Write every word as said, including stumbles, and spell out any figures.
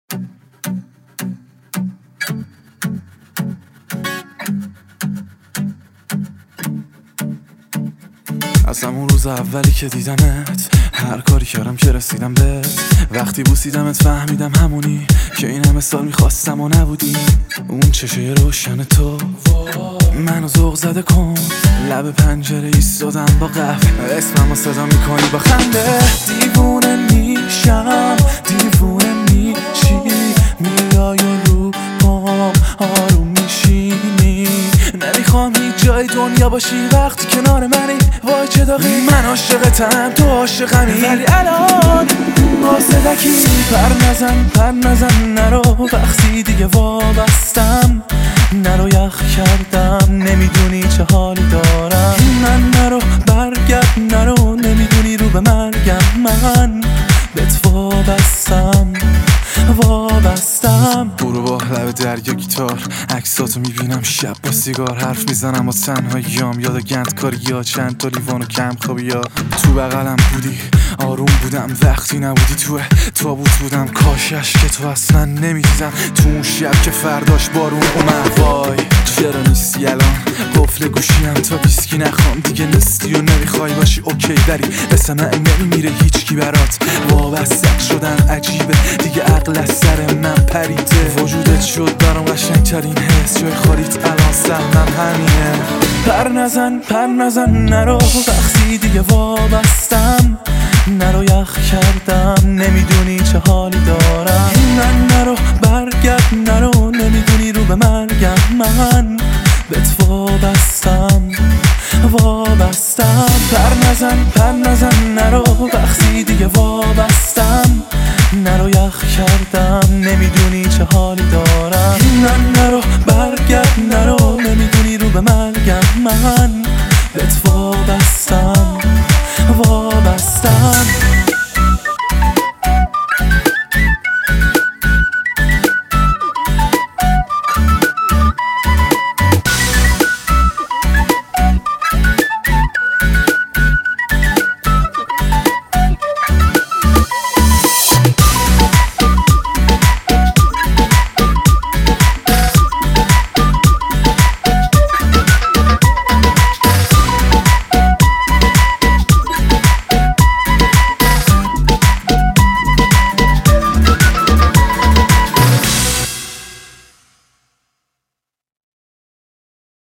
از همون روز اولی که دیدمت هر کاری کردم که رسیدم بهت. وقتی بوسیدمت فهمیدم همونی که این همه سال میخواستم و نبودی. اون چشه روشن تو منو ذوق زده کن، لب پنجره ایستادم با قهوه، اسممو صدا میکنی با خنده. دیوونه میشم دیوونه میشی، میای و رو پام آروم میشینی. نمیخوام هیچ جای دنیا باشی وقتی کنار منی، وای چه داغی. من عاشقتم تو عاشقمی، ولی الان قاصدکی. پر نزن پر نزن نرو، وقتی دیگه وابستم نرو. یخ کردم نمیدونی چه حالی دارم. من نرو برگرد نرو، نمیدونی رو به مرگم من بهت وابستم وابستم. برو با لب دریا گیتار، عکساتو میبینم شب با سیگار، حرف میزنم و تنهاییام. یاد گندکاری یا چند تا لیوان و کم خوابی، یا تو بغلم بودی آروم بودم وقتی نبودی. تو تابوت بودم کاشش که تو اصلا نمیدیدم. تو اون شب که فرداش بارون اومد، وای چرا نیستی الان؟ قفل گوشیم تا ویسکی نخوام دیگه نیستی و نمیخوای باشی اوکی، ولی به سمع نمیمیره هیچکی برات. وابسته شدن عجیبه دیگه، عقل از سر من پریده. وجودت شد برام قشنگترین حس، جای خالیت الان سهمم همینه. پر نزن پر نزن نرو، وقتی دیگه وابستم نرو. یخ کردم نمیدونی چه حالی دارم. نه نرو برگرد نرو، نمیدونی رو به مرگم من بهت وابستم وابستم. پر نزن پر نزن نرو، وقتی دیگه وابستم نرو. یخ کردم نمیدونی چه حالی دارم. نه نرو برگرد نرو، نمیدونی رو به مرگم من بهت وابستم وابستم.